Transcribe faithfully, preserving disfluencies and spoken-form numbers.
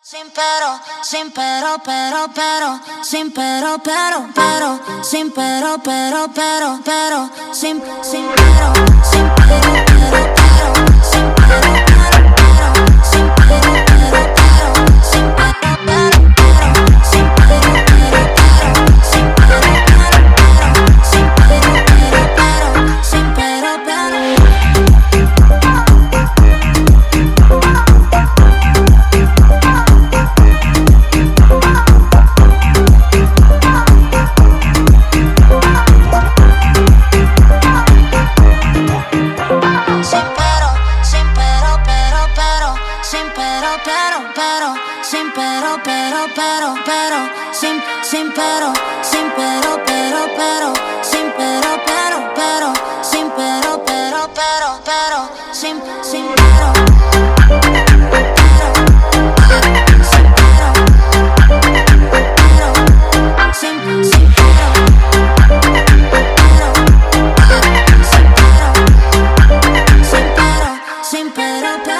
Sin pero, sin pero, pero, pero, sin pero, pero, pero, sin pero, pero, pero, pero, sin, sin pero, sin pero, pero, pero, sin pero, pero, pero, sin pero, pero, pero, sin pero, pero, pero, sin pero, pero, pero, sin pero, pero, pero, sin pero, pero, pero, sin pero, pero. Sin pero, pero, pero, pero, sin, sin pero, sin pero, pero, pero, sin pero, pero, pero, sin pero, pero, pero, pero, sin, sin pero, pero, sin pero, pero, sin, sin pero, pero, sin pero, sin pero, sin pero, pero.